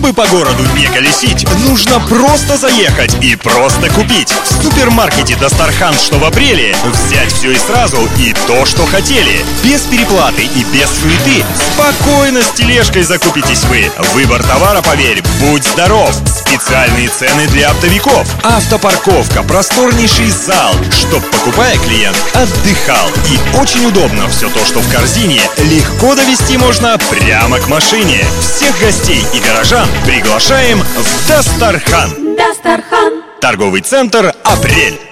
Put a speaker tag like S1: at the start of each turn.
S1: Чтобы по городу не колесить, нужно просто заехать и просто купить. В супермаркете Дастархан, что в апреле, взять все и сразу, и то, что хотели. Без переплаты и без суеты. Спокойно с тележкой закупитесь вы. Выбор товара, поверь, будь здоров. Специальные цены для оптовиков. Автопарковка, просторнейший зал, чтоб, покупая, клиент отдыхал. И очень удобно, все то, что в корзине, легко довести можно прямо к машине. Всех гостей и горожан приглашаем в Дастархан.
S2: Дастархан.
S1: Торговый центр «Апрель».